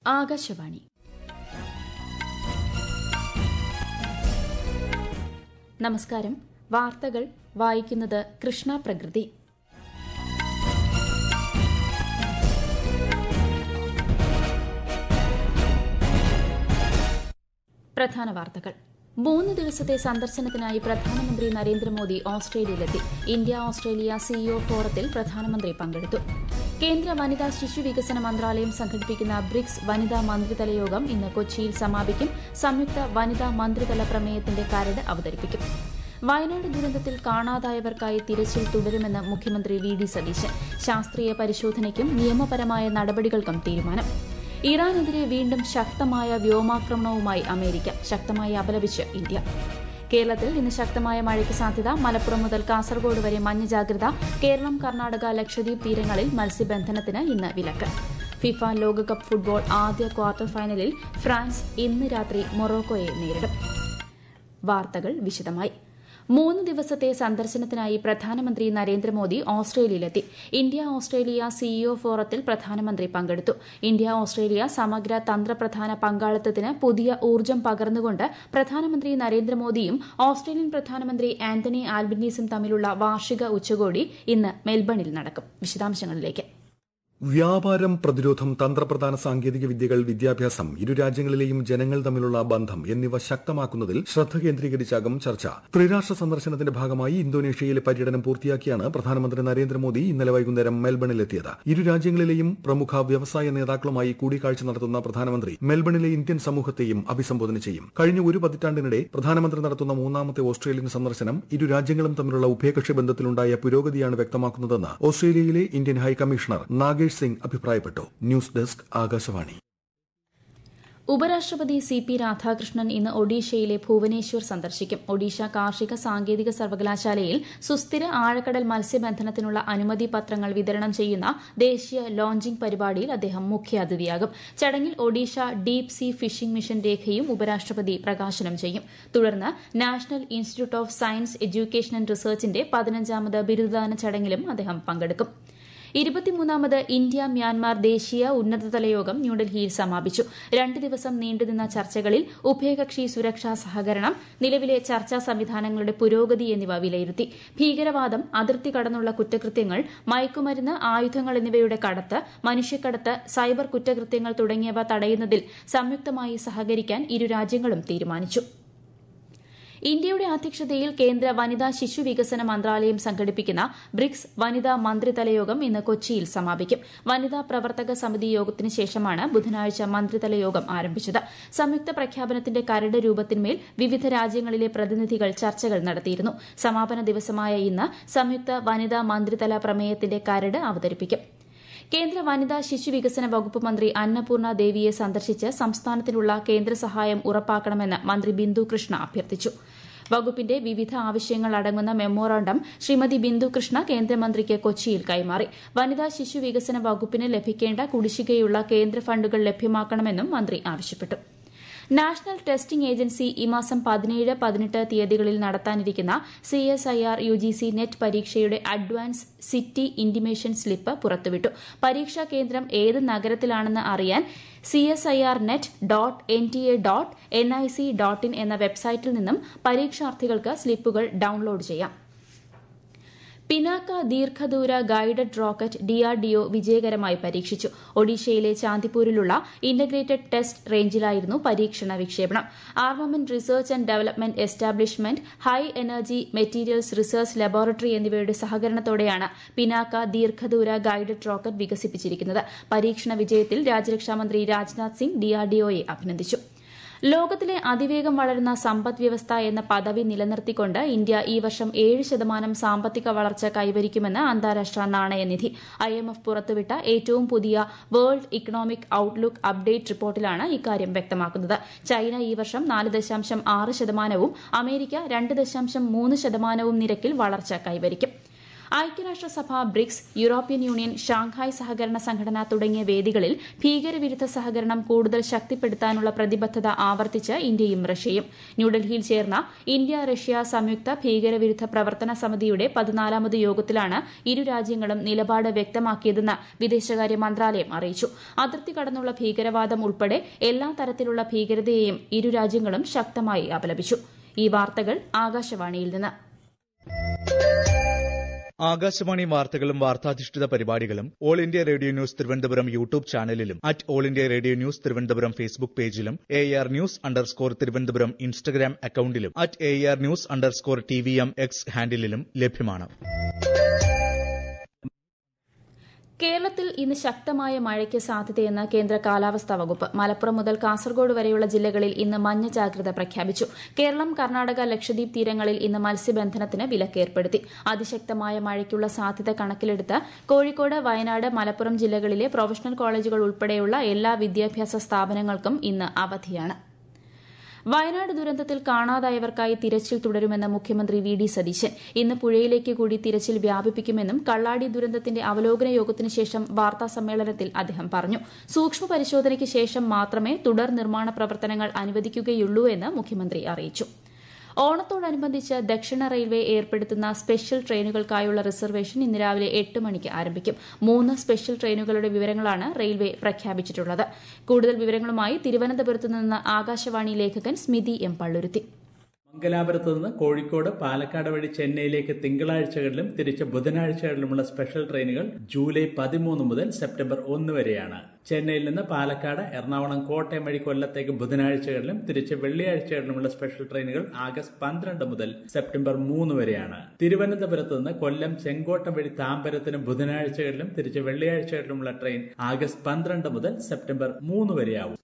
ആകാശവാണി. നമസ്കാരം. വാർത്തകൾ വായിക്കുന്നത് കൃഷ്ണ പ്രകൃതി. പ്രധാന വാർത്തകൾ. 3 ദിവസത്തെ സന്ദർശനത്തിനായി പ്രധാനമന്ത്രി നരേന്ദ്രമോദി ഓസ്ട്രേലിയയിലെത്തി. ഇന്ത്യ ഓസ്ട്രേലിയ സിഇഒ ഫോറത്തിൽ പ്രധാനമന്ത്രി പങ്കെടുത്തു. കേന്ദ്ര വനിതാ ശിശു വികസന മന്ത്രാലയം സംഘടിപ്പിക്കുന്ന ബ്രിക്സ് വനിതാ മന്ത്രിതല യോഗം ഇന്ന് കൊച്ചിയിൽ സമാപിക്കും. സംയുക്ത വനിതാ മന്ത്രിതല പ്രമേയത്തിന്റെ കരട് അവതരിപ്പിക്കും. വയനാട് ദുരന്തത്തിൽ കാണാതായവർക്കായി തിരച്ചിൽ തുടരുമെന്ന് മുഖ്യമന്ത്രി വി.ഡി. സതീശൻ. ശാസ്ത്രീയ പരിശോധനയ്ക്കും നിയമപരമായ നടപടികൾക്കും തീരുമാനം. ഇറാനെതിരെ വീണ്ടും ശക്തമായ വ്യോമാക്രമണവുമായി അമേരിക്ക. ശക്തമായി അപലപിച്ച് ഇന്ത്യ. കേരളത്തിൽ ഇന്ന് ശക്തമായ മഴയ്ക്ക് സാധ്യത. മലപ്പുറം മുതൽ കാസർഗോഡ് വരെ മഞ്ഞ ജാഗ്രത. കേരളം, കർണാടക, ലക്ഷദ്വീപ് തീരങ്ങളിൽ മത്സ്യബന്ധനത്തിന് ഇന്ന് വിലക്ക്. ഫിഫ ലോകകപ്പ് ഫുട്ബോൾ ആദ്യ ക്വാർട്ടർ ഫൈനലിൽ ഫ്രാൻസ് ഇന്ന് രാത്രി മൊറോക്കോയെ നേരിടും. വാർത്തകൾ വിശദമായി. 3 ദിവസത്തെ സന്ദർശനത്തിനായി പ്രധാനമന്ത്രി നരേന്ദ്രമോദി ഓസ്ട്രേലിയയിലെത്തി. ഇന്ത്യ ഓസ്ട്രേലിയ സിഇഒ ഫോറത്തിൽ പ്രധാനമന്ത്രി പങ്കെടുത്തു. ഇന്ത്യ ഓസ്ട്രേലിയ സമഗ്ര തന്ത്രപ്രധാന പങ്കാളിത്തത്തിന് പുതിയ ഊർജ്ജം പകർന്നുകൊണ്ട് പ്രധാനമന്ത്രി നരേന്ദ്രമോദിയും ഓസ്ട്രേലിയൻ പ്രധാനമന്ത്രി ആന്റണി ആൽബനീസും തമ്മിലുള്ള വാർഷിക ഉച്ചകോടി ഇന്ന് മെൽബണിൽ നടക്കും. വിശദാംശങ്ങളിലേക്ക്. വ്യാപാരം, പ്രതിരോധം, തന്ത്രപ്രധാന സാങ്കേതിക വിദ്യകൾ, വിദ്യാഭ്യാസം, ഇരു രാജ്യങ്ങളിലെയും ജനങ്ങൾ തമ്മിലുള്ള ബന്ധം എന്നിവ ശക്തമാക്കുന്നതിൽ ശ്രദ്ധ കേന്ദ്രീകരിച്ചാകും ചർച്ച. ത്രിരാഷ്ട്ര സന്ദർശനത്തിന്റെ ഭാഗമായി ഇന്തോനേഷ്യയിലെ പര്യടനം പൂർത്തിയാക്കിയാണ് പ്രധാനമന്ത്രി നരേന്ദ്രമോദി ഇന്നലെ വൈകുന്നേരം മെൽബണിലെത്തിയത്. ഇരു രാജ്യങ്ങളിലെയും പ്രമുഖ വ്യവസായ നേതാക്കളുമായി കൂടിക്കാഴ്ച നടത്തുന്ന പ്രധാനമന്ത്രി മെൽബണിലെ ഇന്ത്യൻ സമൂഹത്തെയും അഭിസംബോധന ചെയ്യും. കഴിഞ്ഞ ഒരു പതിറ്റാണ്ടിനിടെ പ്രധാനമന്ത്രി നടത്തുന്ന 3ാമത്തെ ഓസ്ട്രേലിയൻ സന്ദർശനം ഇരു രാജ്യങ്ങളും തമ്മിലുള്ള ഉഭയകക്ഷി ബന്ധത്തിലുണ്ടായ പുരോഗതിയാണ് വ്യക്തമാക്കുന്നതെന്ന് ഓസ്ട്രേലിയയിലെ ഇന്ത്യൻ ഹൈക്കമ്മീഷണർ നാഗേഷ് സിംഗ് അഭിപ്രായപ്പെട്ടു. News desk, Akashvani. ഉപരാഷ്ട്രപതി സി.പി. രാധാകൃഷ്ണൻ ഇന്ന് ഒഡീഷയിലെ ഭുവനേശ്വർ സന്ദർശിക്കും. ഒഡീഷ കാർഷിക സാങ്കേതിക സർവകലാശാലയിൽ സുസ്ഥിര ആഴക്കടൽ മത്സ്യബന്ധനത്തിനുള്ള അനുമതി പത്രങ്ങൾ വിതരണം ചെയ്യുന്ന ദേശീയ ലോഞ്ചിംഗ് പരിപാടിയിൽ അദ്ദേഹം മുഖ്യാതിഥിയാകും. ചടങ്ങിൽ Odisha deep sea fishing mission രേഖയും ഉപരാഷ്ട്രപതി പ്രകാശനം ചെയ്യും. തുടർന്ന് national institute of science, education and റിസർച്ചിന്റെ 15ാമത് ബിരുദദാന ചടങ്ങിലും അദ്ദേഹം പങ്കെടുക്കും. 23ാമത് ഇന്ത്യ മ്യാൻമാർ ദേശീയ ഉന്നതതല യോഗം ന്യൂഡൽഹിയിൽ സമാപിച്ചു. 2 ദിവസം നീണ്ടുനിന്ന ചർച്ചകളിൽ ഉഭയകക്ഷി സുരക്ഷാ സഹകരണം, നിലവിലെ ചർച്ചാ സംവിധാനങ്ങളുടെ പുരോഗതി എന്നിവ വിലയിരുത്തി. ഭീകരവാദം, അതിർത്തി കടന്നുള്ള കുറ്റകൃത്യങ്ങൾ, മയക്കുമരുന്ന്, ആയുധങ്ങൾ എന്നിവയുടെ കടത്ത്, മനുഷ്യക്കടത്ത്, സൈബർ കുറ്റകൃത്യങ്ങൾ തുടങ്ങിയവ തടയുന്നതിൽ സംയുക്തമായി സഹകരിക്കാൻ ഇരു രാജ്യങ്ങളും തീരുമാനിച്ചു. ഇന്ത്യയുടെ അധ്യക്ഷതയിൽ കേന്ദ്ര വനിതാ ശിശു വികസന മന്ത്രാലയം സംഘടിപ്പിക്കുന്ന ബ്രിക്സ് വനിതാ മന്ത്രിതല യോഗം ഇന്ന് കൊച്ചിയിൽ സമാപിക്കും. വനിതാ പ്രവർത്തക സമിതി യോഗത്തിന് ശേഷമാണ് ബുധനാഴ്ച മന്ത്രിതല യോഗം ആരംഭിച്ചത്. സംയുക്ത പ്രഖ്യാപനത്തിന്റെ കരട് രൂപത്തിന്മേൽ വിവിധ രാജ്യങ്ങളിലെ പ്രതിനിധികൾ ചർച്ചകൾ നടത്തിയിരുന്നു. സമാപന ദിവസമായ ഇന്ന് സംയുക്ത വനിതാ മന്ത്രിതല പ്രമേയത്തിന്റെ കരട് അവതരിപ്പിക്കും. കേന്ദ്ര വനിതാ ശിശു വികസന വകുപ്പ് മന്ത്രി അന്നപൂർണ ദേവിയെ സന്ദർശിച്ച് സംസ്ഥാനത്തിനുള്ള കേന്ദ്ര സഹായം ഉറപ്പാക്കണമെന്ന് മന്ത്രി ബിന്ദു കൃഷ്ണ അഭ്യർത്ഥിച്ചു. വകുപ്പിന്റെ വിവിധ ആവശ്യങ്ങൾ അടങ്ങുന്ന മെമ്മോറാണ്ടം ശ്രീമതി ബിന്ദു കൃഷ്ണ കേന്ദ്രമന്ത്രിക്ക് കൊച്ചിയിൽ കൈമാറി. വനിതാ ശിശു വികസന വകുപ്പിന് ലഭിക്കേണ്ട കുടിശ്ശികയുള്ള കേന്ദ്ര ഫണ്ടുകൾ ലഭ്യമാക്കണമെന്നും മന്ത്രി ആവശ്യപ്പെട്ടു. നാഷണൽ ടെസ്റ്റിംഗ് ഏജൻസി ഈ മാസം 17, 18 തീയതികളിൽ നടത്താനിരിക്കുന്ന CSIR UGC നെറ്റ് പരീക്ഷയുടെ അഡ്വാൻസ് സിറ്റി ഇന്റിമേഷൻ സ്ലിപ്പ് പുറത്തുവിട്ടു. പരീക്ഷാ കേന്ദ്രം ഏത് നഗരത്തിലാണെന്ന് അറിയാൻ csir.net.nta.nic.in എന്ന വെബ്സൈറ്റിൽ നിന്നും പരീക്ഷാർത്ഥികൾക്ക് സ്ലിപ്പുകൾ ഡൌൺലോഡ് ചെയ്യാം. പിനാക്ക ദീർഘദൂര ഗൈഡഡ് റോക്കറ്റ് DRDO വിജയകരമായി പരീക്ഷിച്ചു. ഒഡീഷയിലെ ചാന്ദിപൂരിലുള്ള ഇന്റഗ്രേറ്റഡ് ടെസ്റ്റ് റേഞ്ചിലായിരുന്നു പരീക്ഷണ വിക്ഷേപണം. Armament research and development establishment, high energy materials research laboratory എന്നിവയുടെ സഹകരണത്തോടെയാണ് പിനാക്ക ദീർഘദൂര ഗൈഡഡ് റോക്കറ്റ് വികസിപ്പിച്ചിരിക്കുന്നത്. പരീക്ഷണ വിജയത്തിൽ രാജ്യരക്ഷാമന്ത്രി രാജ്നാഥ് സിംഗ് DRDOയെ അഭിനന്ദിച്ചു. ലോകത്തിലെ അതിവേഗം വളരുന്ന സമ്പദ് വ്യവസ്ഥ എന്ന പദവി നിലനിർത്തിക്കൊണ്ട് ഇന്ത്യ ഈ വർഷം 7% സാമ്പത്തിക വളർച്ച കൈവരിക്കുമെന്ന് അന്താരാഷ്ട്ര നാണയനിധി. IMF പുറത്തുവിട്ട ഏറ്റവും പുതിയ വേൾഡ് ഇക്കണോമിക് ഔട്ട്ലുക്ക് അപ്ഡേറ്റ് റിപ്പോർട്ടിലാണ് ഇക്കാര്യം വ്യക്തമാക്കുന്നത്. ചൈന ഈ വർഷം 4.6%, അമേരിക്ക 2.3% നിരക്കിൽ വളർച്ച കൈവരിക്കും. ഐക്യരാഷ്ട്രസഭ, ബ്രിക്സ്, യൂറോപ്യൻ യൂണിയൻ, ഷാങ്ഹായ് സഹകരണ സംഘടന തുടങ്ങിയ വേദികളിൽ ഭീകരവിരുദ്ധ സഹകരണം കൂടുതൽ ശക്തിപ്പെടുത്താനുള്ള പ്രതിബദ്ധത ആവർത്തിച്ച് ഇന്ത്യയും റഷ്യയും. ന്യൂഡൽഹിയിൽ ചേർന്ന ഇന്ത്യ റഷ്യ സംയുക്ത ഭീകരവിരുദ്ധ പ്രവർത്തന സമിതിയുടെ 14ാമത് യോഗത്തിലാണ് ഇരു രാജ്യങ്ങളും നിലപാട് വ്യക്തമാക്കിയതെന്ന് വിദേശകാര്യ മന്ത്രാലയം അറിയിച്ചു. അതിർത്തി കടന്നുള്ള ഭീകരവാദം ഉൾപ്പെടെ എല്ലാ തരത്തിലുള്ള ഭീകരതയെയും ഇരു രാജ്യങ്ങളും ശക്തമായി അപലപിച്ചു. ഈ വാർത്തകൾ ആകാശവാണിയിൽ നിന്ന്. ആകാശവാണി വാർത്തകളും വാർത്താധിഷ്ഠിത പരിപാടികളും All India Radio News Thiruvananthapuram YouTube ചാനലിലും All India Radio News Thiruvananthapuram Facebook പേജിലും AR News_ തിരുവനന്തപുരം ഇൻസ്റ്റഗ്രാം അക്കൌണ്ടിലും AR News_TVM X ഹാൻഡിലും ലഭ്യമാണ്. കേരളത്തിൽ ഇന്ന് ശക്തമായ മഴയ്ക്ക് സാധ്യതയെന്ന് കേന്ദ്ര കാലാവസ്ഥാ വകുപ്പ്. മലപ്പുറം മുതൽ കാസർഗോഡ് വരെയുള്ള ജില്ലകളിൽ ഇന്ന് മഞ്ഞ ജാഗ്രത പ്രഖ്യാപിച്ചു. കേരളം, കർണാടക, ലക്ഷദ്വീപ് തീരങ്ങളിൽ ഇന്ന് മത്സ്യബന്ധനത്തിന് വിലക്കേർപ്പെടുത്തി. അതിശക്തമായ മഴയ്ക്കുള്ള സാധ്യത കണക്കിലെടുത്ത് കോഴിക്കോട്, വയനാട്, മലപ്പുറം ജില്ലകളിലെ പ്രൊഫഷണൽ കോളേജുകൾ ഉൾപ്പെടെയുള്ള എല്ലാ വിദ്യാഭ്യാസ സ്ഥാപനങ്ങൾക്കും ഇന്ന് അവധിയാണ്. വയനാട് ദുരന്തത്തിൽ കാണാതായവർക്കായി തിരച്ചിൽ തുടരുമെന്ന് മുഖ്യമന്ത്രി വി ഡി സതീശൻ. ഇന്ന് പുഴയിലേക്ക് കൂടി തിരച്ചിൽ വ്യാപിപ്പിക്കുമെന്നും കള്ളാടി ദുരന്തത്തിന്റെ അവലോകന യോഗത്തിന് ശേഷം വാർത്താസമ്മേളനത്തിൽ അദ്ദേഹം പറഞ്ഞു. സൂക്ഷ്മ പരിശോധനയ്ക്ക് ശേഷം മാത്രമേ തുടർ നിർമ്മാണ പ്രവർത്തനങ്ങൾ അനുവദിക്കുകയുള്ളൂ എന്ന് മുഖ്യമന്ത്രി അറിയിച്ചു. ഓണത്തോടനുബന്ധിച്ച് ദക്ഷിണ റെയിൽവേ ഏർപ്പെടുത്തുന്ന സ്പെഷ്യൽ ട്രെയിനുകൾക്കായുള്ള റിസർവേഷൻ ഇന്ന് രാവിലെ 8 മണിക്ക് ആരംഭിക്കും. 3 സ്പെഷ്യൽ ട്രെയിനുകളുടെ വിവരങ്ങളാണ് റെയിൽവേ പ്രഖ്യാപിച്ചിട്ടുള്ളത്. കൂടുതൽ വിവരങ്ങളുമായി തിരുവനന്തപുരത്ത് നിന്ന് ആകാശവാണി ലേഖകൻ സ്മിതി എം പള്ളുരുത്തി. മംഗലാപുരത്ത് നിന്ന് കോഴിക്കോട്, പാലക്കാട് വഴി ചെന്നൈയിലേക്ക് തിങ്കളാഴ്ചകളിലും തിരിച്ച് ബുധനാഴ്ചകളിലുമുള്ള സ്പെഷ്യൽ ട്രെയിനുകൾ ജൂലൈ 13 മുതൽ സെപ്റ്റംബർ 1 വരെയാണ്. ചെന്നൈയിൽ നിന്ന് പാലക്കാട്, എറണാകുളം, കോട്ടയം വഴി കൊല്ലത്തേക്ക് ബുധനാഴ്ചകളിലും തിരിച്ച് വെള്ളിയാഴ്ചകളിലുമുള്ള സ്പെഷ്യൽ ട്രെയിനുകൾ ആഗസ്റ്റ് 12 മുതൽ സെപ്റ്റംബർ 3 വരെയാണ്. തിരുവനന്തപുരത്ത് നിന്ന് കൊല്ലം, ചെങ്കോട്ടം വഴി താമ്പരത്തിനും ബുധനാഴ്ചകളിലും തിരിച്ച് വെള്ളിയാഴ്ചകളിലുമുള്ള ട്രെയിൻ ആഗസ്റ്റ് 12 മുതൽ സെപ്റ്റംബർ 3 വരെയാവും.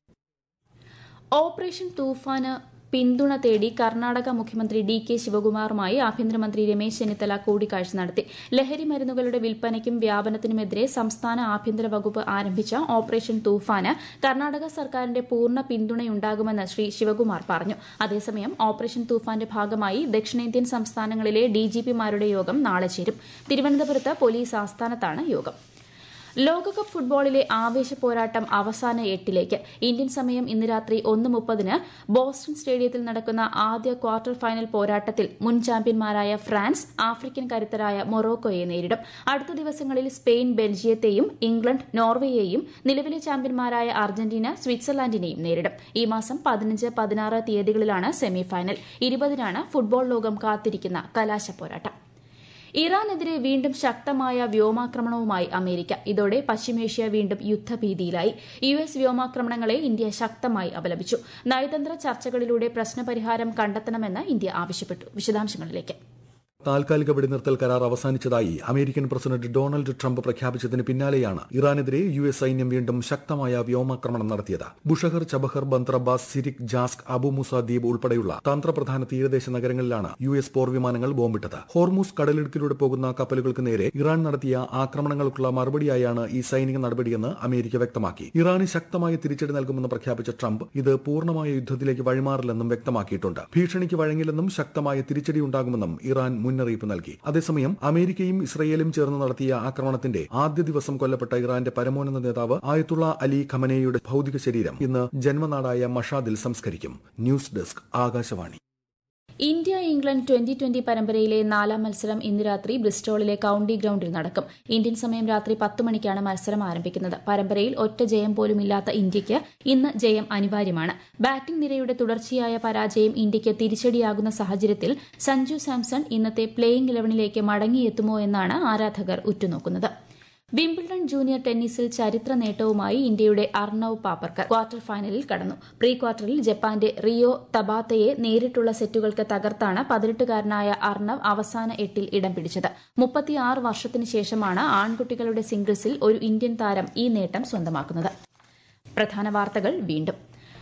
ഓപ്പറേഷൻ തൂഫാന് പിന്തുണ തേടി കർണാടക മുഖ്യമന്ത്രി DK ശിവകുമാറുമായി ആഭ്യന്തരമന്ത്രി രമേശ് ചെന്നിത്തല കൂടിക്കാഴ്ച നടത്തി. ലഹരി മരുന്നുകളുടെ വിൽപ്പനയ്ക്കും വ്യാപനത്തിനുമെതിരെ സംസ്ഥാന ആഭ്യന്തര വകുപ്പ് ആരംഭിച്ച ഓപ്പറേഷൻ തൂഫാന് കർണാടക സർക്കാരിന്റെ പൂർണ്ണ പിന്തുണയുണ്ടാകുമെന്ന് ശ്രീ ശിവകുമാർ പറഞ്ഞു. അതേസമയം ഓപ്പറേഷൻ തൂഫാന്റെ ഭാഗമായി ദക്ഷിണേന്ത്യൻ സംസ്ഥാനങ്ങളിലെ DGPമാരുടെ യോഗം നാളെ ചേരും. തിരുവനന്തപുരത്ത് പോലീസ് ആസ്ഥാനത്താണ് യോഗം. ലോകകപ്പ് ഫുട്ബോളിലെ ആവേശ പോരാട്ടം അവസാന 8ലേക്ക്. ഇന്ത്യൻ സമയം ഇന്ന് രാത്രി 1:30 ബോസ്റ്റൺ സ്റ്റേഡിയത്തിൽ നടക്കുന്ന ആദ്യ ക്വാർട്ടർ ഫൈനൽ പോരാട്ടത്തിൽ മുൻ ചാമ്പ്യന്മാരായ ഫ്രാൻസ് ആഫ്രിക്കൻ കരുത്തരായ മൊറോക്കോയെ നേരിടും. അടുത്ത ദിവസങ്ങളിൽ സ്പെയിൻ ബെൽജിയത്തെയും ഇംഗ്ലണ്ട് നോർവേയെയും നിലവിലെ ചാമ്പ്യന്മാരായ അർജന്റീന സ്വിറ്റ്സർലാൻഡിനെയും നേരിടും. ഈ മാസം 15, 16 തീയതികളിലാണ് സെമിഫൈനൽ. 20-നാണ് ഫുട്ബോൾ ലോകം കാത്തിരിക്കുന്ന കലാശ പോരാട്ടം. ഇറാനെതിരെ വീണ്ടും ശക്തമായ വ്യോമാക്രമണവുമായി അമേരിക്ക. ഇതോടെ പശ്ചിമേഷ്യ വീണ്ടും യുദ്ധഭീതിയിലായി. US വ്യോമാക്രമണങ്ങളെ ഇന്ത്യ ശക്തമായി അപലപിച്ചു. നയതന്ത്ര ചർച്ചകളിലൂടെ പ്രശ്നപരിഹാരം കണ്ടെത്തണമെന്ന് ഇന്ത്യ ആവശ്യപ്പെട്ടു. വിശദാംശങ്ങളിലേക്ക്. താൽക്കാലിക വെടിനിർത്തൽ കരാർ അവസാനിച്ചതായി അമേരിക്കൻ പ്രസിഡന്റ് ഡൊണാൾഡ് ട്രംപ് പ്രഖ്യാപിച്ചതിന് പിന്നാലെയാണ് ഇറാനെതിരെ US സൈന്യം വീണ്ടും ശക്തമായ വ്യോമാക്രമണം നടത്തിയത്. Bushehr, Chabahar, Bandar Abbas, Sirik, Jask, Abu Musa ദ്വീപ് ഉൾപ്പെടെയുള്ള തന്ത്രപ്രധാന തീരദേശ നഗരങ്ങളിലാണ് US പോർവിമാനങ്ങൾ ബോംബിട്ടത്. ഹോർമൂസ് കടലിടുക്കിലൂടെ പോകുന്ന കപ്പലുകൾക്ക് നേരെ ഇറാൻ നടത്തിയ ആക്രമണങ്ങൾക്കുള്ള മറുപടിയായാണ് ഈ സൈനിക നടപടിയെന്ന് അമേരിക്ക വ്യക്തമാക്കി. ഇറാന് ശക്തമായ തിരിച്ചടി നൽകുമെന്ന് പ്രഖ്യാപിച്ച ട്രംപ് ഇത് പൂർണ്ണമായ യുദ്ധത്തിലേക്ക് വഴിമാറില്ലെന്നും വ്യക്തമാക്കിയിട്ടുണ്ട്. ഭീഷണിക്ക് വഴങ്ങില്ലെന്നും ശക്തമായ തിരിച്ചടിയുണ്ടാകുമെന്നും ഇറാൻ മുന്നറിയിപ്പ് നൽകി. അതേസമയം അമേരിക്കയും ഇസ്രയേലും ചേർന്ന് നടത്തിയ ആക്രമണത്തിന്റെ ആദ്യ ദിവസം കൊല്ലപ്പെട്ട ഇറാന്റെ പരമോന്നത നേതാവ് ആയത്തുള്ള അലി ഖമനേയുടെ ഭൌതിക ശരീരം ഇന്ന് ജന്മനാടായ മഷാദിൽ സംസ്കരിക്കും. News desk, Akashvani. India England 2020 പരമ്പരയിലെ 4ാം മത്സരം ഇന്ന് രാത്രി ബ്രിസ്റ്റോളിലെ കൌണ്ടി ഗ്രൌണ്ടിൽ നടക്കും. ഇന്ത്യൻ സമയം രാത്രി 10 മണിക്കാണ് മത്സരം ആരംഭിക്കുന്നത്. പരമ്പരയിൽ ഒറ്റ ജയം പോലുമില്ലാത്ത ഇന്ത്യയ്ക്ക് ഇന്ന് ജയം അനിവാര്യമാണ്. ബാറ്റിംഗ് നിരയുടെ തുടർച്ചയായ പരാജയം ഇന്ത്യയ്ക്ക് തിരിച്ചടിയാകുന്ന സാഹചര്യത്തിൽ സഞ്ജു സാംസൺ ഇന്നത്തെ പ്ലേയിംഗ് 11ലേക്ക് മടങ്ങിയെത്തുമോ എന്നാണ് ആരാധകർ ഉറ്റുനോക്കുന്നത്. വിംബിൾഡൺ ജൂനിയർ ടെന്നീസിൽ ചരിത്ര നേട്ടവുമായി ഇന്ത്യയുടെ അർണവ് പാപ്പർക്കർ ക്വാർട്ടർ ഫൈനലിൽ കടന്നു. പ്രീ ക്വാർട്ടറിൽ ജപ്പാന്റെ റിയോ തബാത്തയെ നേരിട്ടുള്ള സെറ്റുകൾക്ക് തകർത്താണ് 18-കാരനായ അർണവ് അവസാന 8-ൽ ഇടം പിടിച്ചത്. 36 വർഷത്തിനു ശേഷമാണ് ആൺകുട്ടികളുടെ സിംഗിൾസിൽ ഒരു ഇന്ത്യൻ താരം ഈ നേട്ടം സ്വന്തമാക്കുന്നത്. പ്രധാന വാർത്തകൾ വീണ്ടും.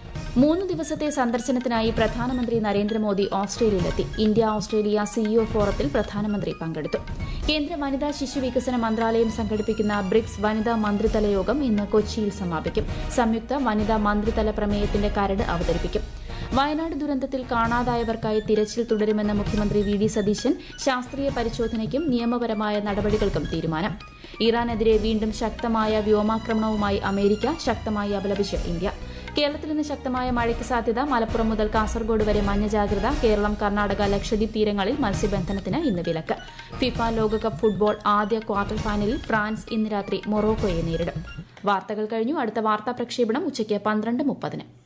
3 ദിവസത്തെ സന്ദർശനത്തിനായി പ്രധാനമന്ത്രി നരേന്ദ്രമോദി ഓസ്ട്രേലിയയിലെത്തി. ഇന്ത്യ ഓസ്ട്രേലിയ CEO ഫോറത്തിൽ പ്രധാനമന്ത്രി പങ്കെടുത്തു. കേന്ദ്ര വനിതാ ശിശു വികസന മന്ത്രാലയം സംഘടിപ്പിക്കുന്ന ബ്രിക്സ് വനിതാ മന്ത്രിതല യോഗം ഇന്ന് കൊച്ചിയിൽ സമാപിക്കും. സംയുക്ത വനിതാ മന്ത്രിതല പ്രമേയത്തിന്റെ കരട് അവതരിപ്പിക്കും. വയനാട് ദുരന്തത്തിൽ കാണാതായവർക്കായി തിരച്ചിൽ തുടരുമെന്ന മുഖ്യമന്ത്രി വി ഡി സതീശൻ. ശാസ്ത്രീയ പരിശോധനയ്ക്കും നിയമപരമായ നടപടികൾക്കും തീരുമാനം. ഇറാനെതിരെ വീണ്ടും ശക്തമായ വ്യോമാക്രമണവുമായി അമേരിക്ക. ശക്തമായി അപലപിച്ച് ഇന്ത്യ. കേരളത്തിൽ ഇന്ന് ശക്തമായ മഴയ്ക്ക് സാധ്യത. മലപ്പുറം മുതൽ കാസർഗോഡ് വരെ മഞ്ഞ ജാഗ്രത. കേരളം, കർണാടക, ലക്ഷദ്വീപ് തീരങ്ങളിൽ മത്സ്യബന്ധനത്തിന് ഇന്ന് വിലക്ക്. ഫിഫ ലോകകപ്പ് ഫുട്ബോൾ ആദ്യ ക്വാർട്ടർ ഫൈനലിൽ ഫ്രാൻസ് ഇന്ന് രാത്രി മൊറോക്കോയെ നേരിടും. വാർത്തകൾ കഴിഞ്ഞു. അടുത്ത വാർത്താ പ്രക്ഷേപണം ഉച്ചയ്ക്ക് 12:30.